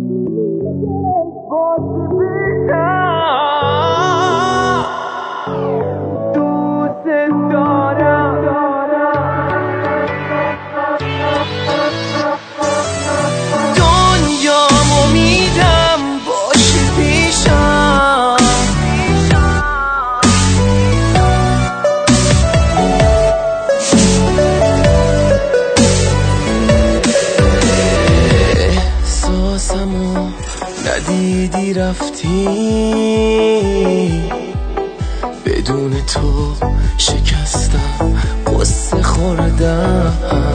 ندیدی رفتی، بدون تو شکستم، قصه خوردم،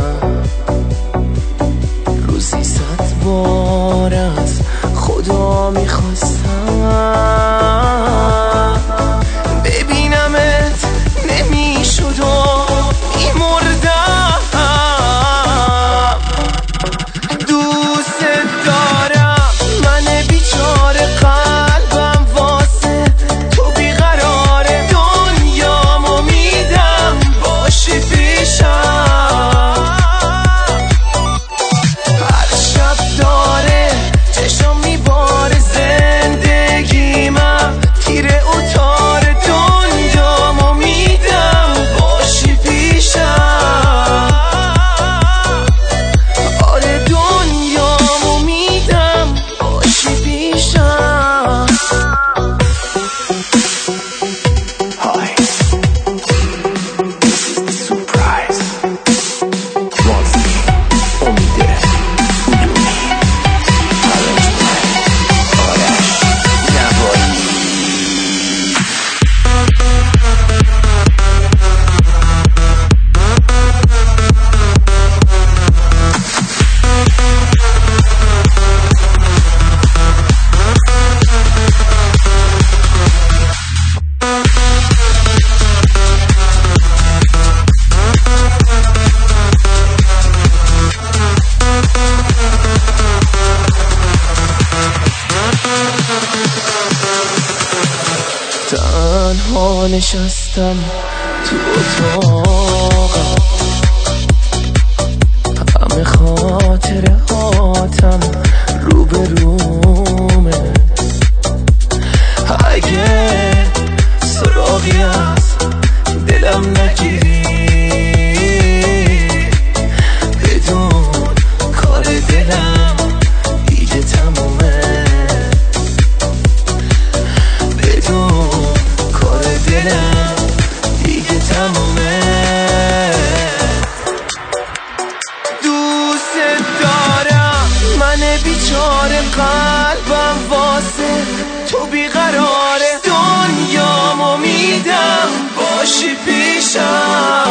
روزی 100 بار از خدا میخواستم ببینمت، نمیشد و میمردم. دوست دارم، من بیچاره، قلبم واسه تو بیقراره، دنیامو میدم باشی پیشم. هر شب داره چشم میباره زندگیمم، تیره و تاره، دنیامو میدم باشی پیشم. آره دنیامو میدم باشی پیشم. Hi, this is the surprise. Mozzi, Omide, Udumi, Arranjman, Arash, Navai. تنها نشستم تو اتاقم، همه خاطرهاتم روبرومه. اگه سراغی از دلم نگیری، بدون کار دلم دیگه تمومه. بدون کار دلم دیگه تمومه. دوست دارم، من بیچاره، قلبم واسه تو بیقراره، دنیامو میدم باشی پیشم.